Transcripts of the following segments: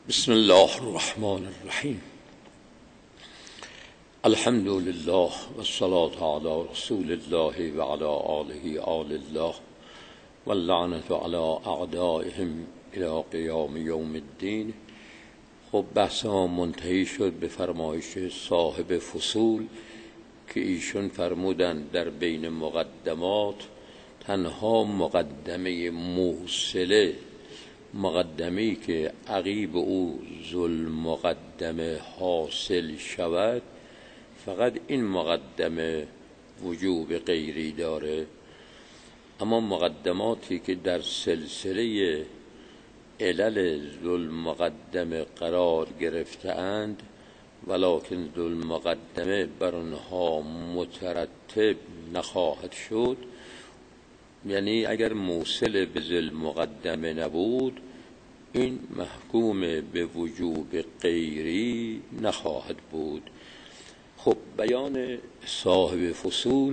بسم الله الرحمن الرحیم. الحمد لله والصلاة علی رسول الله و علی آله آل الله واللعنة علی اعدائهم الی قیام یوم الدین. خب بحث ما منتهی شد به فرمایش صاحب فصول که ایشون فرمودن در بین مقدمات تنها مقدمه موصله، مقدمه‌ای که عقیب او ذوالمقدمه حاصل شود، فقط این مقدمه وجوب غیری داره. اما مقدماتی که در سلسله علل ذوالمقدمه قرار گرفته‌اند ولکن ذوالمقدمه بر آنها مترتب نخواهد شد، یعنی اگر موصل به ذوالمقدمه نبود این محکوم به وجوب غیری نخواهد بود. خب بیان صاحب فصول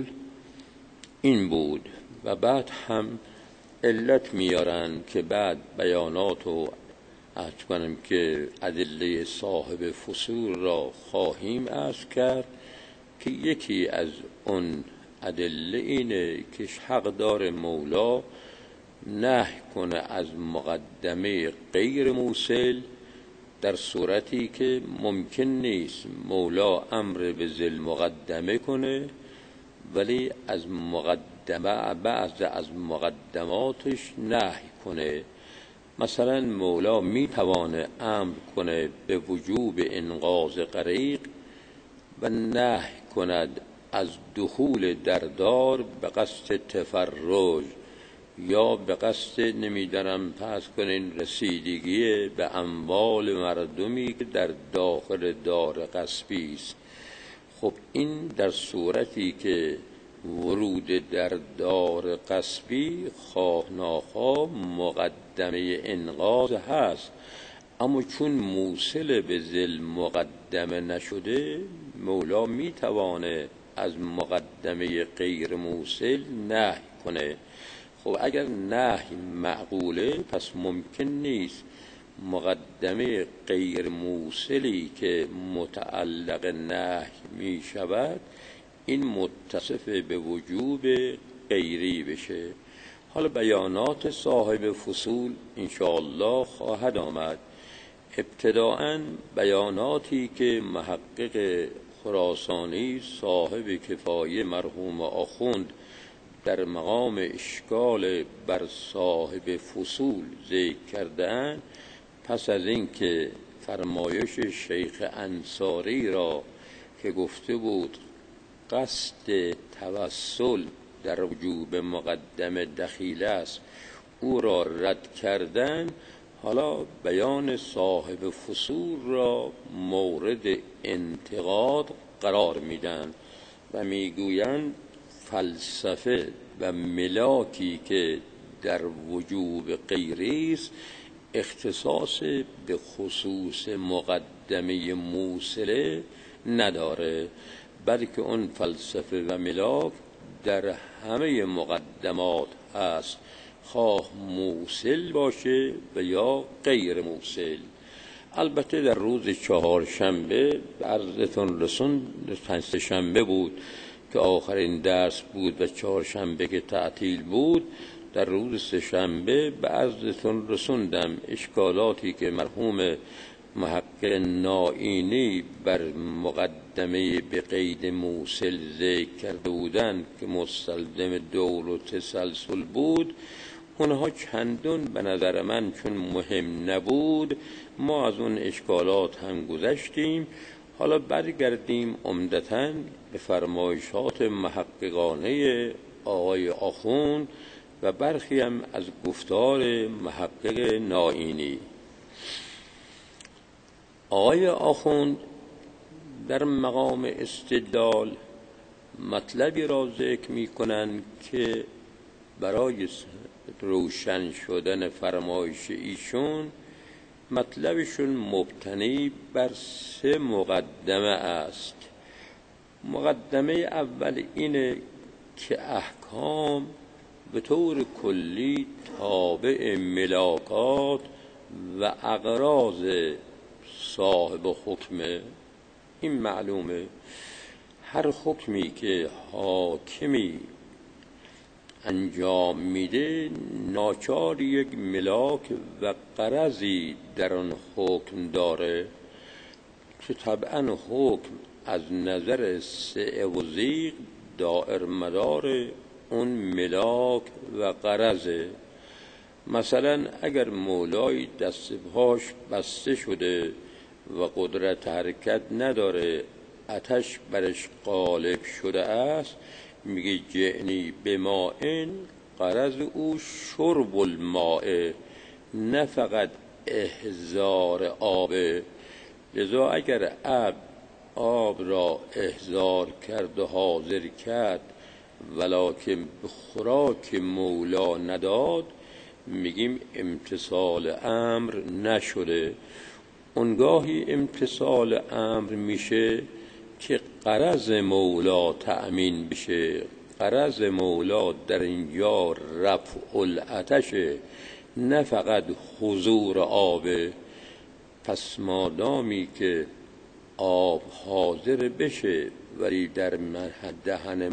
این بود و بعد هم علت میارن که بعد بیاناتو عرض کنم که ادله صاحب فصول را خواهیم عرض کرد که یکی از اون ادله اینه که حقدار مولا نهی کنه از مقدمه غیر موصل در صورتی که ممکن نیست مولا امر به ذوالمقدمه کنه ولی از مقدمه بعض از مقدماتش نهی کنه. مثلا مولا میتوانه امر کنه به وجوب انقاذ غریق و نهی کند از دخول در دار به قصد تفرج یا به قصد نمیدانم پس کنین رسیدگی به اموال مردمی که در داخل دار غصبی است. خب این در صورتی که ورود در دار غصبی خواه ناخواه مقدمه انقاذ هست، اما چون موصل به ذوالمقدمه نشده مولا میتوانه از مقدمه غیر موصل نهی کنه. خب اگر نهی معقوله پس ممکن نیست مقدمه غیر موصلی که متعلق نهی می شود این متصف به وجوب غیری بشه. حالا بیانات صاحب فصول انشاءالله خواهد آمد. ابتداءً بیاناتی که محقق خراسانی صاحب کفایه مرحوم آخوند در مقام اشکال بر صاحب فصول ذکر کردند، پس از این که فرمایش شیخ انصاری را که گفته بود قصد توسل در وجوب مقدمه دخیل است او را رد کردن، حالا بیان صاحب فصول را مورد انتقاد قرار میدن و میگویند فلسفه و ملاکی که در وجوب غیری است اختصاص به خصوص مقدمه موصله نداره، بلکه اون فلسفه و ملاک در همه مقدمات هست، خواه موصل باشه و یا غیر موصل. البته در روز چهارشنبه به عرضتون رسوند، پنجشنبه بود که آخرین درس بود و چهارشنبه که تعطیل بود، در روز سه‌شنبه به عرضتون رسوندم اشکالاتی که مرحوم محقق نائینی بر مقدمه به قید موصل ذکر کرده بودند که مستلزم دور و تسلسل بود. اونها چندون به نظر من چون مهم نبود ما از اون اشکالات هم گذشتیم. حالا برگردیم عمدتاً به فرمایشات محققانه آقای آخوند و برخی هم از گفتار محقق نائینی. آقای آخوند در مقام استدلال مطلبی را ذکر می کنند که برای روشن شدن فرمایش ایشون مطلبشون مبتنی بر 3 مقدمه است. مقدمه اول اینه که احکام به طور کلی تابع ملاکات و اغراض صاحب حکمه. این معلومه هر حکمی که حاکمی انجام میده ناچار یک ملاک و غرضی در آن حکم داره که طبعا حکم از نظر سعه و ضیق دائر مدار اون ملاک و غرضه. مثلا اگر مولای دست پاش بسته شده و قدرت حرکت نداره، آتش برش غالب شده است، میگه جعنی بمائن، غرض او شرب الماء، نه فقط احضار آبه. لذا اگر آب را احضار کرد و حاضر کرد ولکن به خوراک مولا نداد، میگیم امتثال امر نشده. اونگاهی امتثال امر میشه که غرض مولا تأمین بشه. غرض مولا در اینجا رفع العطشه، نه فقط حضور آبه. پس مادامی که آب حاضر بشه ولی در دهن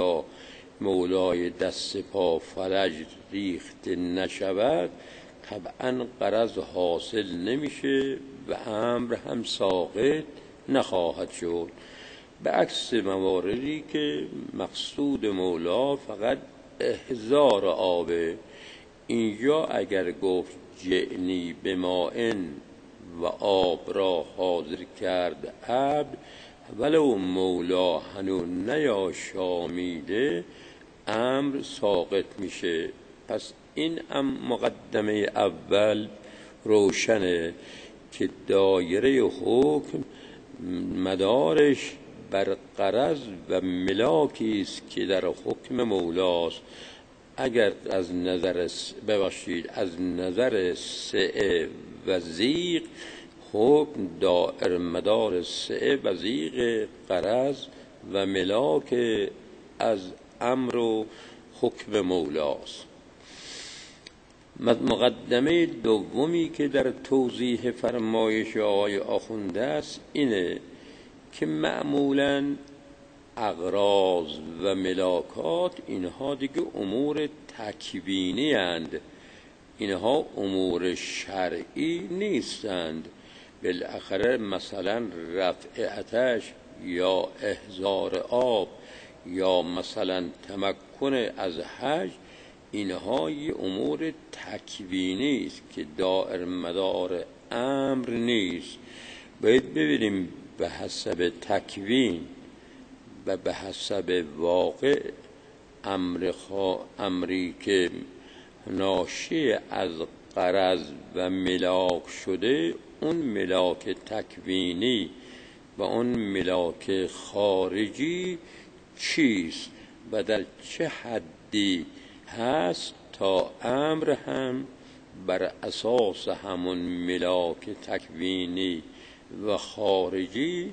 مولای دست پا فلج ریخته نشود، طبعا غرض حاصل نمیشه و امر هم ساقط نخواهد شد. به عکس مواردی که مقصود مولا فقط احضار آبه. اینجا اگر گفت جعنی بمائن و آب را حاضر کرد عبد، ولو مولا هنو نیاشامیده، امر ساقط میشه. پس این مقدمه اول روشنه که دایره حکم مدارش بر غرض و ملاکی است که در حکم مولاست. اگر از نظر سعه و ضیق، حکم دائر مدار سعه و ضیق غرض و ملاک از امر و حکم مولاست. مقدمه دومی که در توضیح فرمایش آقای آخونده است اینه که معمولاً اغراض و ملاکات اینها دیگه امور تکوینی اند، اینها امور شرعی نیستند. بالاخره مثلا رفع آتش یا احضار آب یا مثلا تمکن از حج، اینها یه امور تکوینی است که دائر مدار امر نیست. باید ببینیم به حسب تکوین و به حسب واقع امری که ناشی از غرض و ملاک شده، اون ملاک تکوینی و اون ملاک خارجی چیست و در چه حدی هست تا امر هم بر اساس همون ملاک تکوینی و خارجی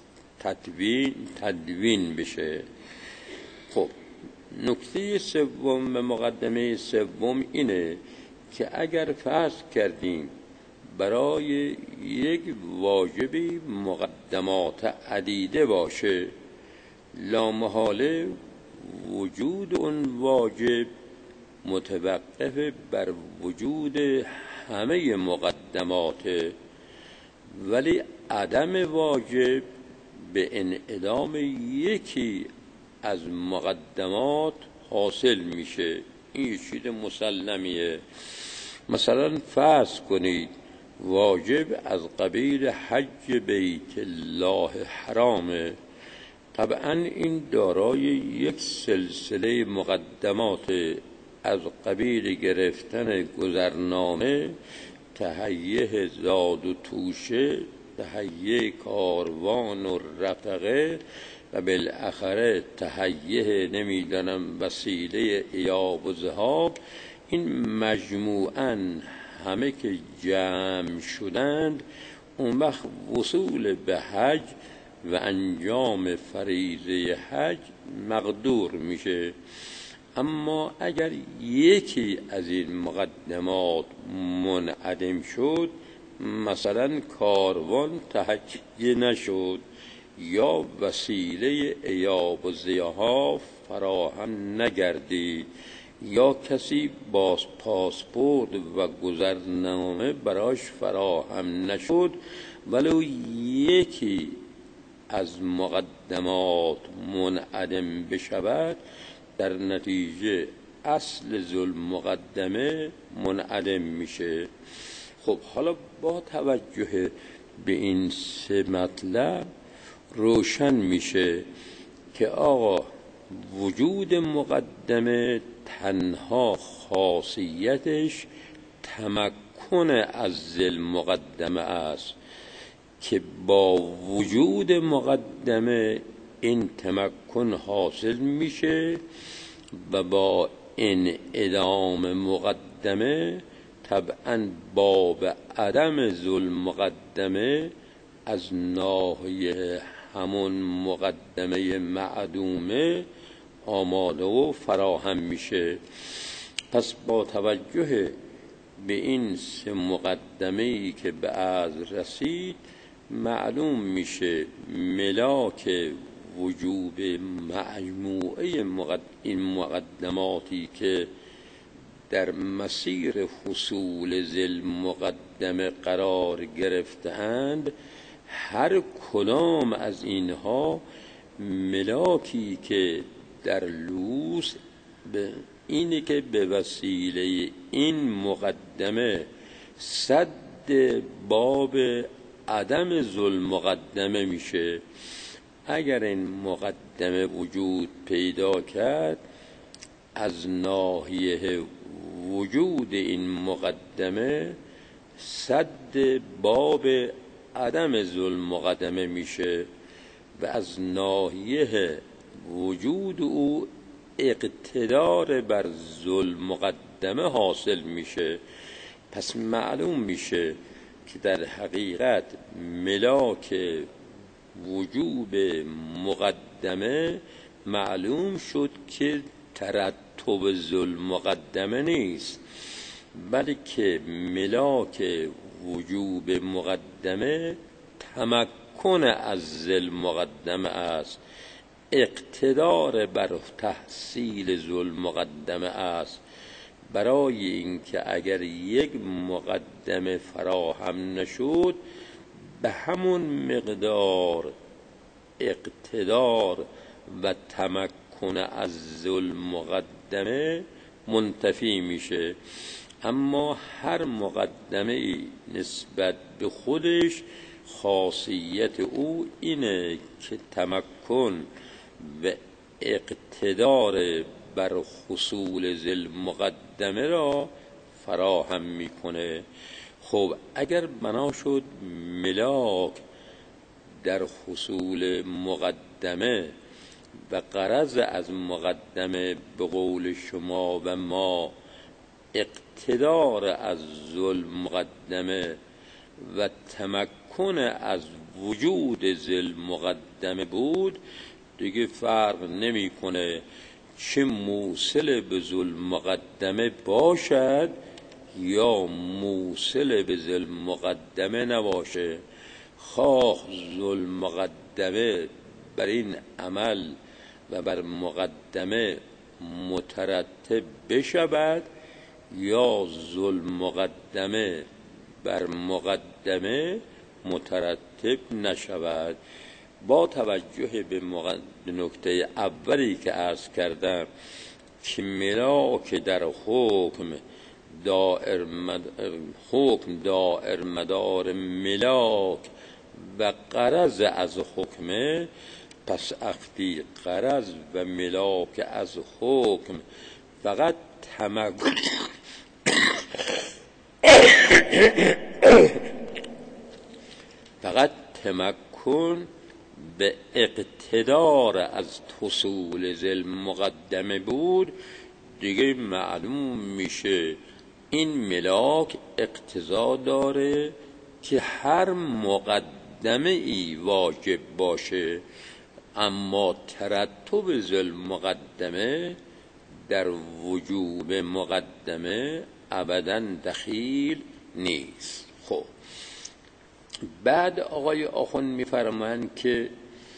تدوین بشه. خب نکته سوم و مقدمه سوم اینه که اگر فرض کردیم برای یک واجبی مقدمات عدیده باشه، لامحاله وجود اون واجب متوقف بر وجود همه مقدمات، ولی عدم واجب به انعدام یکی از مقدمات حاصل میشه. این چیز مسلمیه. مثلا فرض کنید واجب از قبیل حج بیت الله حرامه، طبعا این دارای یک سلسله مقدمات از قبیل گرفتن گذرنامه، تهیه زاد و توشه، تهیه کاروان و رفقه و بالاخره تهیه نمیدانم وسیله ایاب و ذهاب. این مجموعاً همه که جمع شدند، اون وقت وصول به حج و انجام فریضه حج مقدور میشه. اما اگر یکی از این مقدمات منعدم شد، مثلا کاروان تهیه نشد یا وسیله ایاب و ضیاها فراهم نگردید یا کسی با پاسپورت و گذرنامه براش فراهم نشد، ولو یکی از مقدمات منعدم بشود، در نتیجه اصل ذوالمقدمه مقدمه منعدم میشه. خب حالا با توجه به این سه مطلب روشن میشه که آقا وجود مقدمه تنها خاصیتش تمکن از ذوالمقدمه است که با وجود مقدمه این تمکن حاصل میشه و با انعدام مقدمه طبعا باب عدم ذوالمقدمه از ناحیه همون مقدمه معدومه آماده و فراهم میشه. پس با توجه به این سه مقدمه‌ای که به عرض رسید، معلوم میشه ملاک وجوب مجموعه این مقدماتی که در مسیر حصول ذوالمقدمه قرار گرفته‌اند، هر کدام از اینها ملاکی که در لوس به اینه که به وسیله این مقدمه سد باب عدم ذوالمقدمه میشه. اگر این مقدمه وجود پیدا کرد، از ناحیه وجود این مقدمه سد باب عدم ذوالمقدمه میشه و از ناحیه وجود او اقتدار بر ذوالمقدمه حاصل میشه. پس معلوم میشه که در حقیقت ملاک وجوب مقدمه معلوم شد که ترتب ذوالمقدمه نیست، بلکه ملاک وجوب مقدمه تمکن از ذوالمقدمه است، اقتدار بر تحصیل ذوالمقدمه است. برای اینکه اگر یک مقدمه فراهم نشد، به همون مقدار اقتدار و تمکن از ذوالمقدمه منتفی میشه. اما هر مقدمه نسبت به خودش خاصیت او اینه که تمکن و اقتدار بر حصول ذوالمقدمه را فراهم میکنه. خب اگر بنا شد ملاک در حصول مقدمه و غرض از مقدمه به قول شما و ما اقتدار از ذوالمقدمه و تمکن از وجود ذوالمقدمه بود، دیگه فرق نمیکنه چه موصل به ذوالمقدمه باشد یا موصل به ذوالمقدمه نباشه. خواه ذوالمقدمه بر این عمل و بر مقدمه مترتب بشود یا ذوالمقدمه بر مقدمه مترتب نشود. با توجه به نکته اولی که عرض کردم که ملاک در حکم دائر مدار ملاک و غرض از حکمه، پس اختی غرض و ملاک از حکم فقط تمکن به اقتدار از حصول ذوالمقدمه بود، دیگه معلوم میشه این ملاک اقتضا داره که هر مقدمه ای واجب باشه، اما ترتب ذوالمقدمه در وجوب مقدمه ابداً دخیل نیست. خب بعد آقای آخوند می‌فرمایند که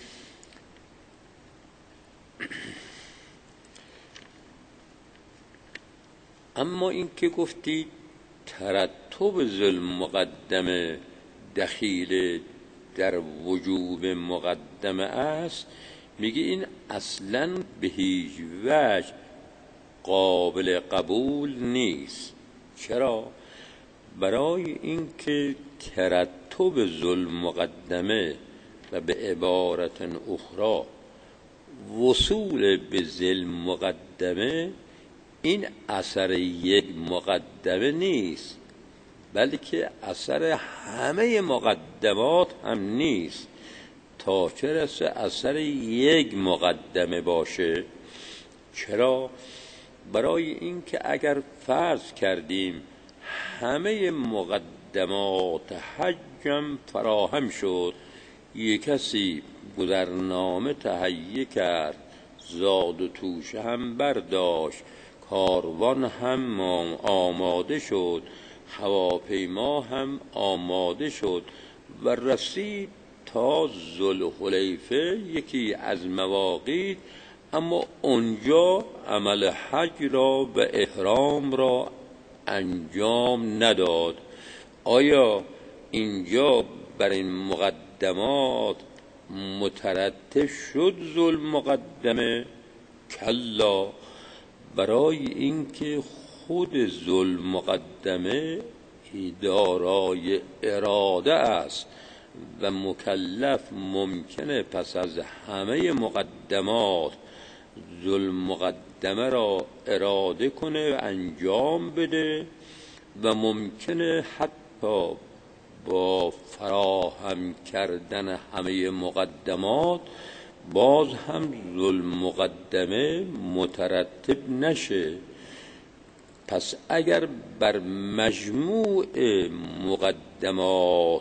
اما این که گفتید ترتب ذل مقدمه دخیل در وجوب مقدمه است، میگه این اصلاً به هیچ وجه قابل قبول نیست. چرا؟ برای اینکه ترتب ذل مقدمه و به عبارت اخرى وصول به ذل مقدمه این اثر یک مقدمه نیست، بلکه اثر همه مقدمات هم نیست، تا چه رسه اثر یک مقدمه باشه. چرا؟ برای اینکه اگر فرض کردیم همه مقدمات حجم فراهم شد، یک کسی گذرنامه تهیه کرد، زاد و توشه هم برداشت، کاروان هم آماده شد، هواپیما هم آماده شد و رسید تا ذوالحلیفه، یکی از مواقیت، اما اونجا عمل حج را و احرام را انجام نداد. آیا اینجا بر این مقدمات مترتب شد ذل مقدمه؟ کلا، برای اینکه خود ذل مقدمه دارای اراده است و مکلف ممکنه پس از همه مقدمات ذل مقدمه را اراده کنه و انجام بده و ممکنه حتی با فراهم کردن همه مقدمات باز هم ذل مقدمه مترتب نشه. پس اگر بر مجموع مقدمات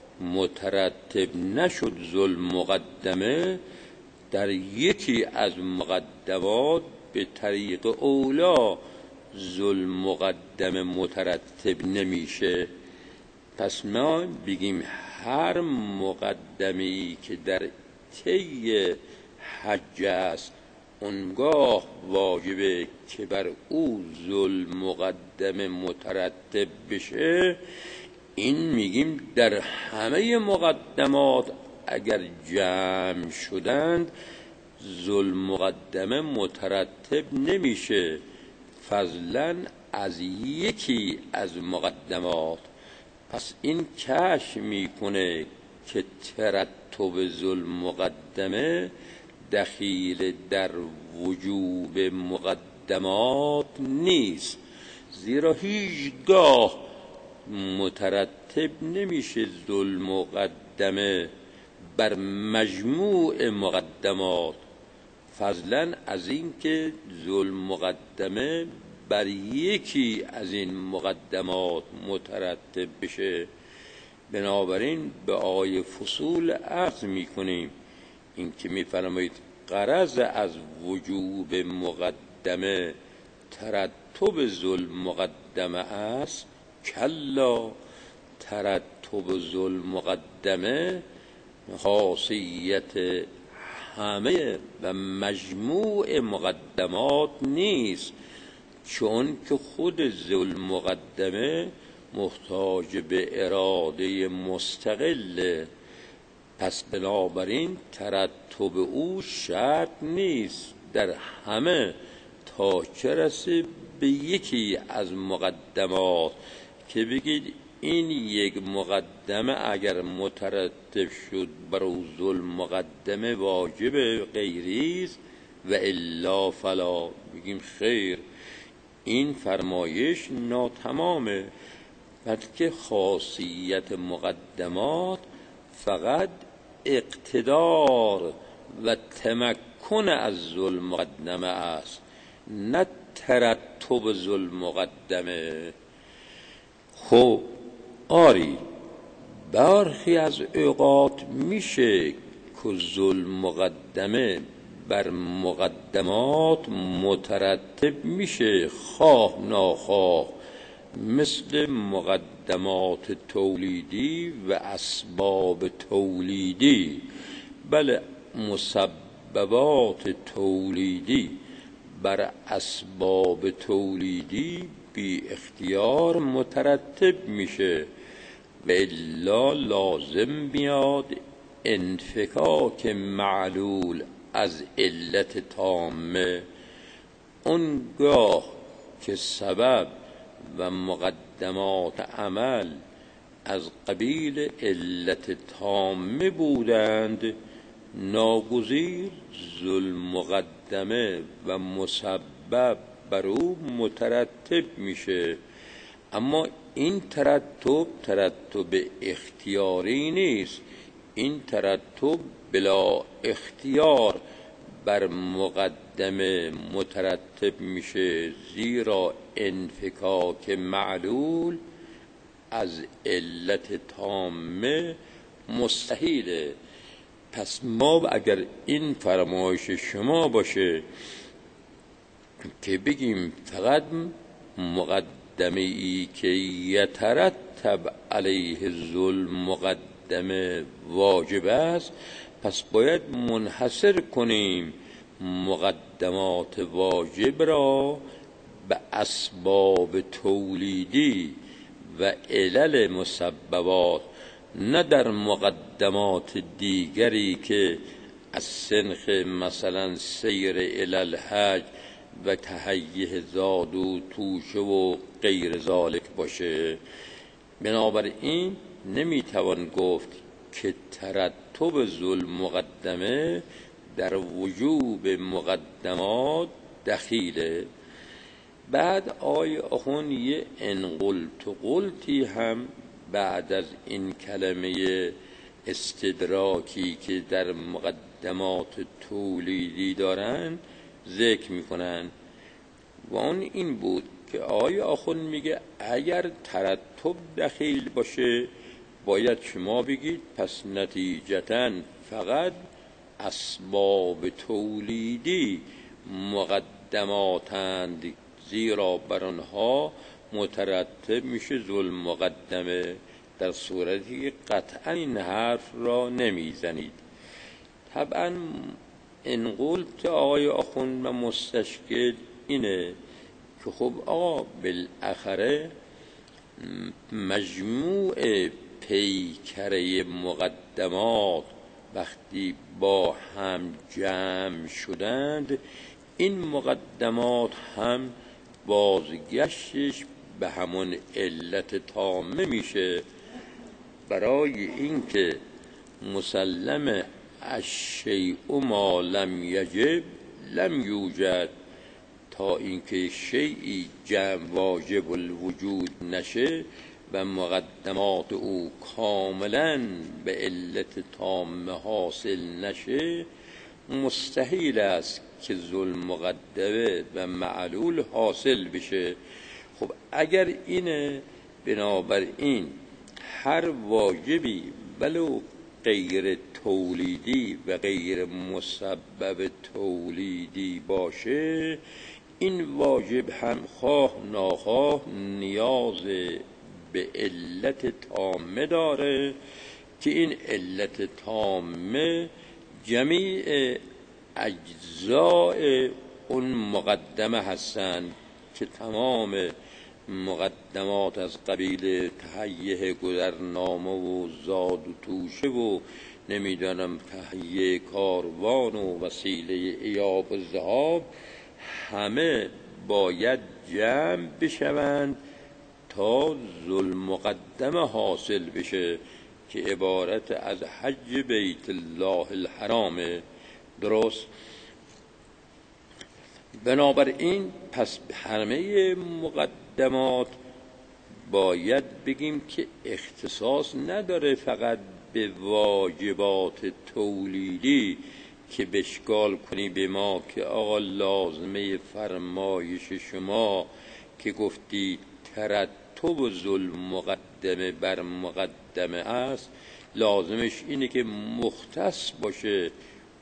مترتب نشد ذل مقدمه، در یکی از مقدمات به طریق اولا ذل مقدمه مترتب نمیشه. پس ما بگیم هر مقدمی که در طی حج است اونگاه واجبه که بر او ذل مقدمه مترتب بشه. این میگیم در همه مقدمات اگر جمع شدند ذل مقدمه مترتب نمیشه، فضلا از یکی از مقدمات. پس این کشف میکنه که ترتب ذل مقدمه دخیل در وجوب مقدمات نیست، زیرا هیچگاه مترتب نمیشه ذل مقدمه بر مجموع مقدمات، فضلا از اینکه ذل مقدمه بر یکی از این مقدمات مترتب بشه. بنابراین به آیه فصول عرض میکنیم این که میفرمایید غرض از وجوب مقدمه ترتب ذل مقدمه است، کلا، ترتب ذل مقدمه خاصیت همه و مجموع مقدمات نیست، چون که خود ذل مقدمه محتاج به اراده مستقله. پس بنابراین ترتب او شرط نیست در همه، تا چه رسه به یکی از مقدمات که بگید این یک مقدمه اگر مترتب شد بر او ذل مقدمه واجب غیریست و الا فلا. بگیم خیر، این فرمایش ناتمامه، بلکه خاصیت مقدمات فقط اقتدار و تمکن از ذل مقدمه است، نه ترتب ذل مقدمه. خب آری برخی از اوقات میشه که ذل مقدمه بر مقدمات مترتب میشه خواه ناخواه، مثل مقدمات تولیدی و اسباب تولیدی. بله، مسببات تولیدی بر اسباب تولیدی بی اختیار مترتب میشه و الا لازم بیاد انفکاک معلول از علت تامه. اونگاه که سبب و مقدمات عمل از قبیل علت تامه بودند، ناگزیر ذوالمقدمه و مسبب بر او مترتب میشه. اما این ترتب اختیاری نیست، این ترتب بلا اختیار بر مقدمه مترتب میشه، زیرا انفکاک معلول از علت تامه مستحیله. پس ما اگر این فرمایش شما باشه که بگیم فقط مقدمه ای که یترتب علیه ذوالمقدمه واجب است، پس باید منحصر کنیم مقدمات واجب را به اسباب تولیدی و علل مسببات، نه در مقدمات دیگری که از سنخ مثلا سیر الی الحج و تهیه زاد و توشه و غیر ذالک باشه. بنابراین نمیتوان گفت که ترتب ذوالمقدمه در وجوب مقدمات دخیله. بعد آی آخوند یه انقلت و قلتی هم بعد از این کلمه استدراکی که در مقدمات تولیدی دارن ذکر میکنن و اون این بود که آی آخوند میگه اگر ترتب دخیل باشه باید شما بگید پس نتیجتاً فقط اسباب تولیدی مقدماتند، زیرا بر آنها مترتب میشه ذوالمقدمه، در صورتی که قطعا این حرف را نمیزنید. طبعا انقلت آقای آخوند و مستشکل اینه که خب آقا بالاخره مجموع پیکره مقدمات وقتی با هم جمع شدند، این مقدمات هم بازگشتش به همون علت تامه میشه. برای اینکه مسلم الشیء ما لم یجب لم یوجد، تا اینکه شیئی جمع واجب الوجود نشه و مقدمات او کاملا به علت تامه حاصل نشه، مستحیل است که ذوالمقدمه و معلول حاصل بشه. خب اگر اینه، بنابراین هر واجبی ولو غیر تولیدی و غیر مسبب تولیدی باشه، این واجب هم خواه ناخواه نیاز به علت تامه داره که این علت تامه جمیع اجزاء اون مقدمه هستند که تمام مقدمات از قبیل تهیه گذرنامه و زاد و توشه و نمیدانم تهیه کاروان و وسیله ایاب و ذهاب همه باید جمع بشوند تا ذوالمقدمه حاصل بشه که عبارت از حج بیت الله الحرام. درست؟ بنابراین پس همه مقدمات باید بگیم که اختصاص نداره فقط به واجبات تولیدی که بشکال کنی به ما که آقا لازمه فرمایش شما که گفتی ترتب ذوالمقدمه بر مقدمه است، لازمش اینه که مختص باشه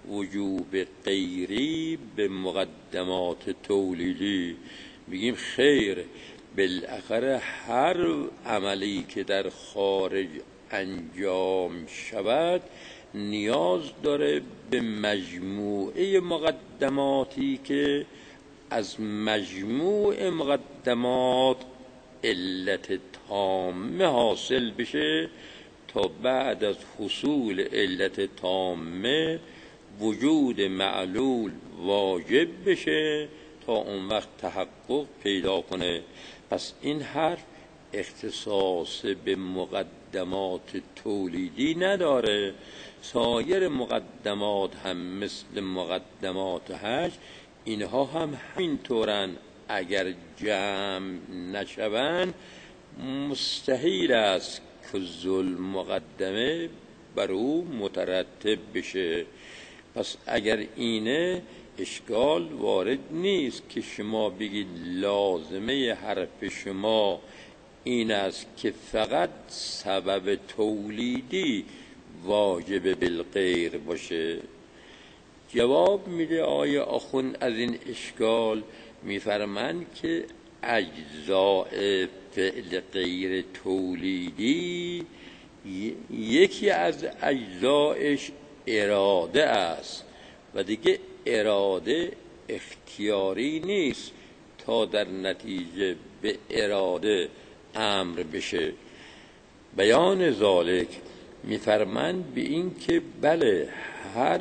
وجوب غیری به مقدمات تولیدی. میگیم خیر، بالاخره هر عملی که در خارج انجام شود نیاز داره به مجموعه مقدماتی که از مجموع مقدمات علت تامه حاصل بشه تا بعد از حصول علت تامه وجود معلول واجب بشه تا اون وقت تحقق پیدا کنه. پس این حرف اختصاص به مقدمات تولیدی نداره. سایر مقدمات هم مثل مقدمات حج اینها هم همینطورن، اگر جمع نشوند مستحیل است که ذل مقدمه بر او مترتب بشه. پس اگر اینه اشکال وارد نیست که شما بگید لازمه حرف شما این است که فقط سبب تولیدی واجب بالغیر باشه. جواب میده آیه آخوند از این اشکال، میفرمند که اجزاء فعل غیر تولیدی یکی از اجزایش اراده است و دیگه اراده اختیاری نیست تا در نتیجه به اراده امر بشه. بیان ذالک میفرمند به این که بله هر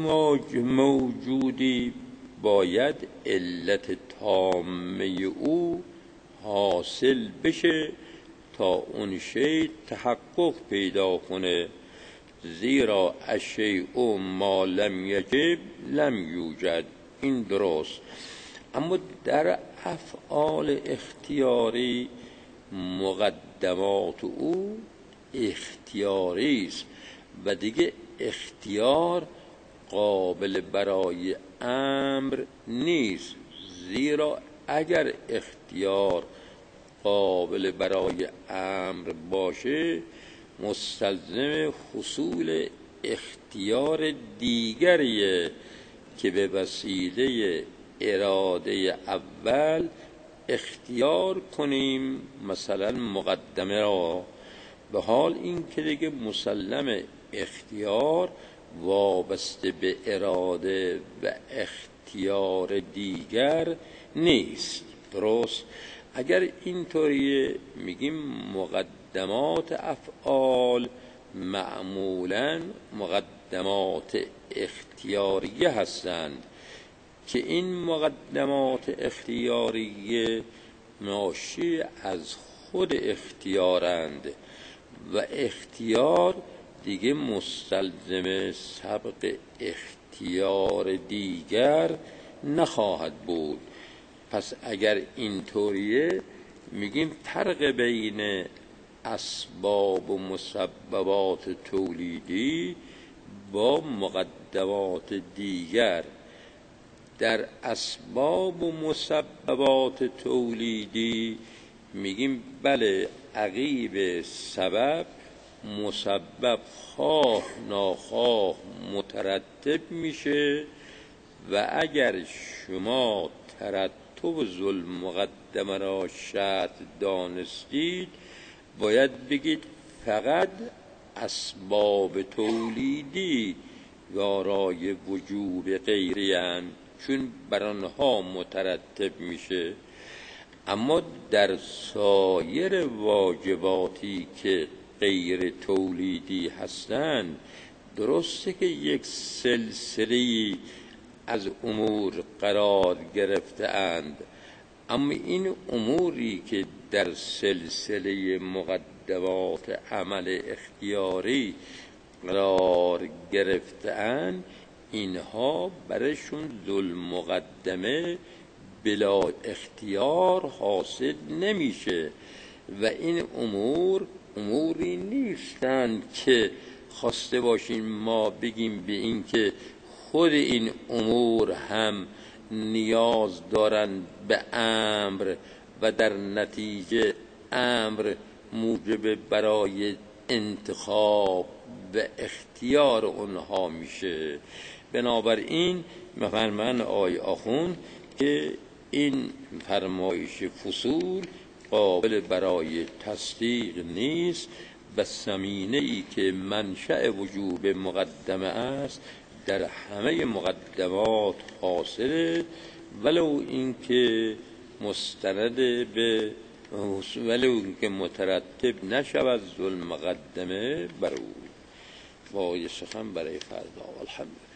موجودی باید علت تامه او حاصل بشه تا اون شی تحقق پیدا کنه، زیرا الشیء ما لم یجب لم یوجد. این درست. اما در افعال اختیاری مقدمات او اختیاری است و دیگه اختیار قابل برای امر نیست، زیرا اگر اختیار قابل برای امر باشه مستلزم حصول اختیار دیگریه که به وسیله اراده اول اختیار کنیم مثلا مقدمه را، به حال این که دیگه مسلم اختیار وابسته به اراده و اختیار دیگر نیست. درست؟ اگر اینطوریه میگیم مقدمات افعال معمولاً مقدمات اختیاریه هستند که این مقدمات اختیاریه ناشی از خود اختیارند و اختیار دیگه مستلزم سبق اختیار دیگر نخواهد بود. پس اگر اینطوریه میگیم فرق بین اسباب و مسببات تولیدی با مقدمات دیگر. در اسباب و مسببات تولیدی میگیم بله عقیب سبب مسبب خواه ناخواه مترتب میشه و اگر شما ترتب ذل مقدمه را شرط دانستید باید بگید فقط اسباب تولیدی دارای وجوب غیری اند چون بر آنها مترتب میشه. اما در سایر واجباتی که غیر تولیدی هستند درسته که یک سلسله از امور قرار گرفته اند، اما این اموری که در سلسله مقدمات عمل اختیاری قرار گرفته اند اینها برشون ذل مقدمه بلا اختیار حاصل نمیشه و این اموری نیستند که خواسته باشیم ما بگیم به این که خود این امور هم نیاز دارند به امر و در نتیجه امر موجب برای انتخاب و اختیار اونها میشه. بنابراین میفرمان آقای آخوند که این فرمایش فصول قابل برای تصدیق نیست و زمینه‌ای که منشأ وجوب مقدمه است در همه مقدمات حاصله، ولو اینکه مترتب نشود ذوالمقدمه بر او. باقی سخن برای فردا. الحمدلله.